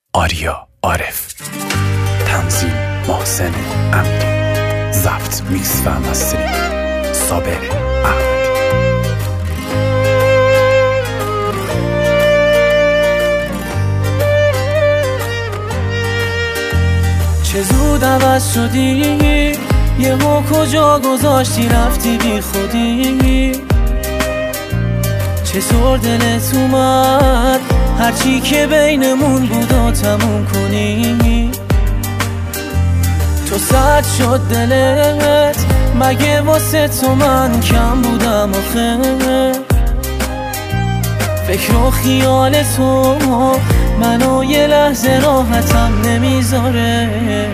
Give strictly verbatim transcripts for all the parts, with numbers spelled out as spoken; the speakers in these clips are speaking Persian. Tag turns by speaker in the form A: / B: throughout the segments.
A: آریا عارف، تنظیم محسن امیری، ضبط میکس و مسترینگ صابر احمدی.
B: چه زود عوض شدی، یهو کجا گذاشتی رفتی بی خودی. چطور دلت اومد هرچی که بینمون بود و تموم کنی. تو سرد شد دلت، مگه واسه تو من کم بودم آخه؟ فکر و خیال تو منو یه لحظه راحتم نمیذاره.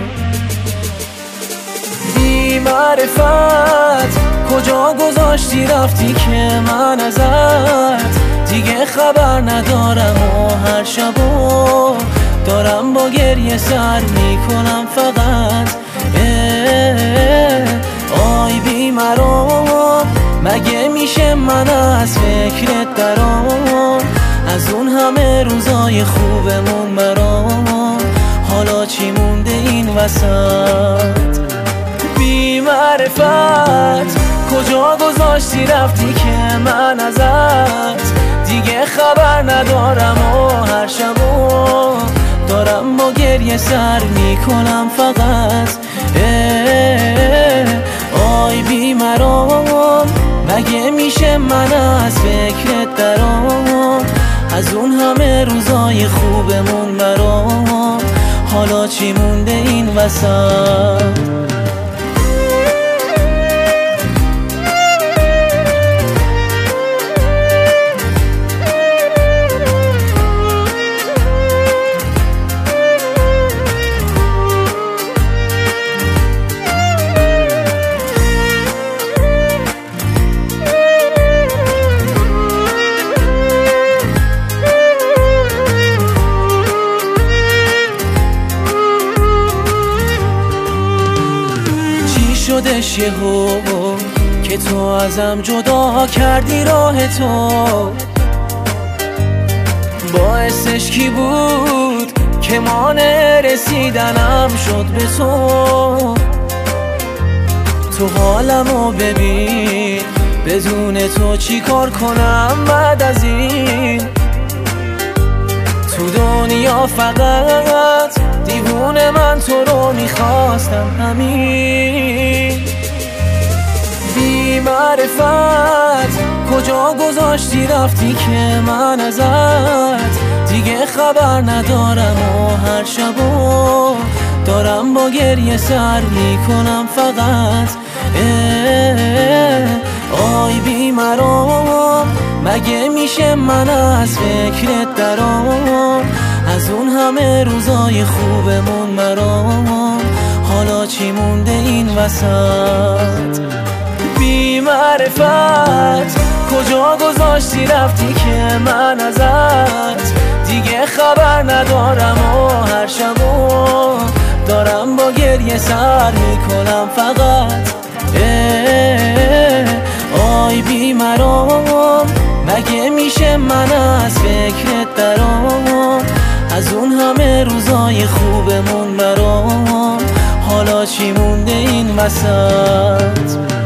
B: بی معرفت کجا گذاشتی رفتی که من ازت دیگه خبر ندارم و هر شبو دارم با گریه سر میکنم فقط. آی بی مرام، مگه میشه من از فکرت درام؟ از اون همه روزای خوبمون برام حالا چی مونده این وسط؟ بی معرفت کجا گذاشتی رفتی که من ازت دیگه خبر ندارم و هر شبو دارم با گریه سر میکنم فقط. آی بی مرام، مگه میشه من از فکرت درام؟ از اون همه روزای خوبمون برام حالا چی مونده این وسط؟ شدش یهو که تو ازم جدا کردی راه تو؟ باعثش کی بود که مانع رسیدنم شد به تو؟ تو حالمو ببین، بدون تو چی کار کنم بعد از این؟ تو دنیا فقط دیوونه من تو رو میخواستم همین. بی معرفت کجا گذاشتی رفتی که من ازت دیگه خبر ندارم و هر شبو دارم با گریه سر میکنم فقط. آی بی مرام، مگه میشه من از فکرت درام؟ از اون همه روزای خوبمون برام حالا چی مونده این وسط؟ بی معرفت کجا گذاشتی رفتی که من ازت دیگه خبر ندارم و هر شبو دارم با گریه سر میکنم فقط. آی بی مرام، مگه میشه من از فکرت درام؟ از اون همه روزای خوبمون برام حالا چی مونده این وسط؟